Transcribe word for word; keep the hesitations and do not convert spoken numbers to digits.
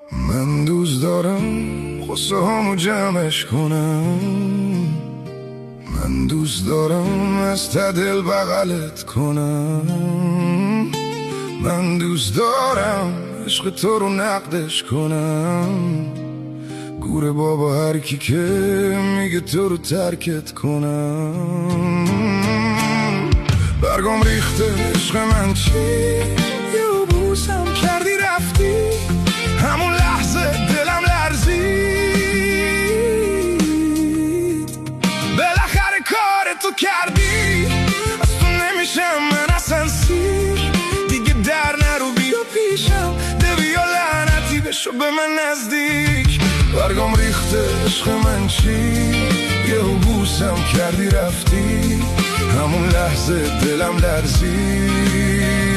من دوست دارم قصه هامو جمعش کنم، من دوست دارم از ته دل بغلت کنم، من دوست دارم عشق تو رو نقدش کنم، گوره بابا هر کی که میگه تو رو ترکت کنم. برگام ریخته عشق من چی، یه بوسم کردی رفتی، همون لحظه دلم لرزید، بالاخره کار تو کردی، از تو نمیشم من اصلا سیر، دیگه در نرو بیا پیشم، ده بیا لعنتی بشو به من نزدیک. برگام ریخته عشق من چی، یه بوسم کردی رفتی، همون لحظه دلم لرزید.